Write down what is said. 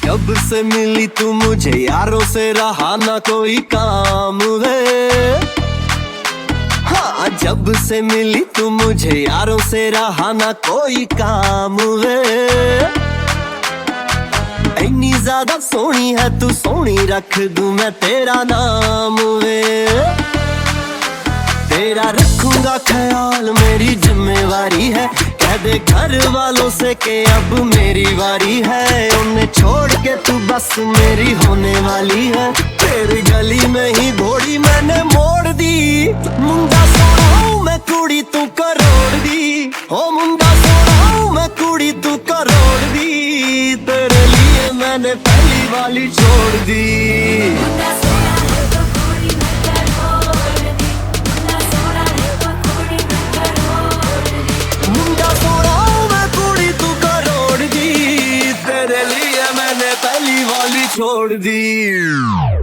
जब से मिली तू मुझे यारों से रहा ना कोई काम है। हाँ, जब से मिली तू मुझे यारों से रहा ना कोई काम है। इतनी ज्यादा सोहनी है तू, सोहनी रख दूं मैं तेरा नाम वे। तेरा रखूंगा ख्याल, मेरी जिम्मेवारी है। कह दे घर वालों से कि अब मेरी बारी है। उन्हें छोड़ के तू बस मेरी होने वाली है। तेरी गली में ही घोड़ी मैंने मोड़ दी। मुंडा सोना हूं मैं, कुड़ी तू करोड़ दी। ओ मुंडा सोना हूं मैं, कुड़ी तू करोड़ दी। तेरे लिए मैंने पहली वाली छोड़ दी। छोड़ दी।